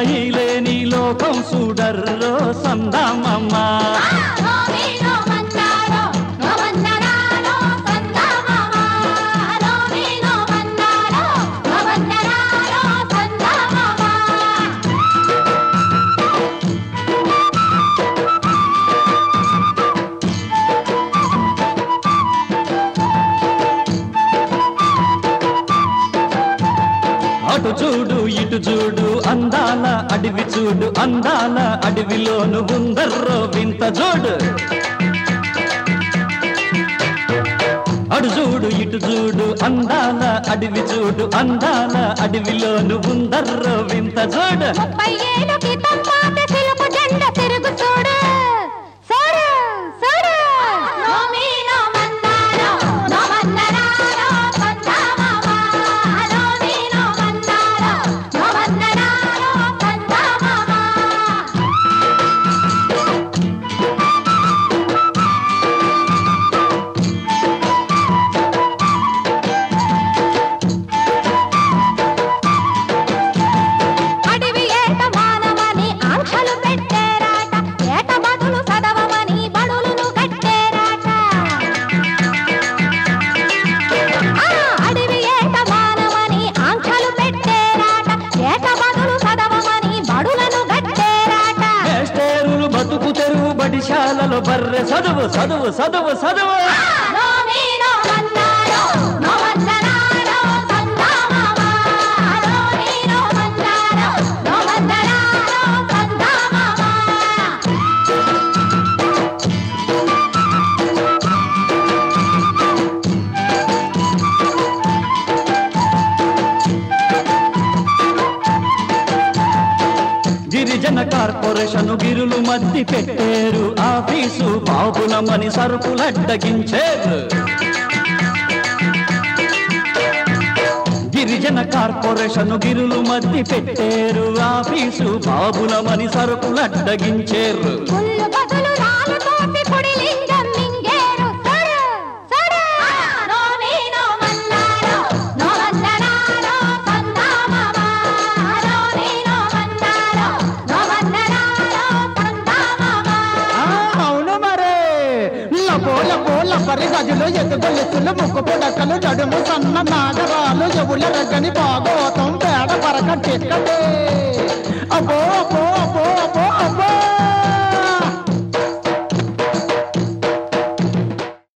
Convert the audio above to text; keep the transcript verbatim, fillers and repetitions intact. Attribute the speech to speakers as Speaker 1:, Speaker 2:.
Speaker 1: సన్నాయి లేని లోకం చూడర్రో సందామమ్మ అటు చూడు ఇటు చూడు అందాల అడవి చూడు అందాల అడవిలోను ఉందర్రో వింత జోడు అటు చూడు ఇటు చూడు అందాల అడవి చూడు అందాల అడవిలోను ఉందర్రో వింత జోడు బడిశాలలో బర్రె చదువు చదువు చదువు చదువు గిరిజన కార్పొరేషన్ గిరులు మద్ది పెట్టేరు ఆఫీసు బాబులమని సరుకులడ్డగించేరు గిరిజన కార్పొరేషన్ గిరులు మద్ది పెట్టేరు ఆఫీసు బాబులమని సరుకులడ్డగించేరు
Speaker 2: పరి గజులు ఎదుగొలుసులు ముక్కు పుడకలు జడుము సన్న నాగరాలు ఎవుల రగని భాగవతం పేడ పరక చిక్కటే అబ్బో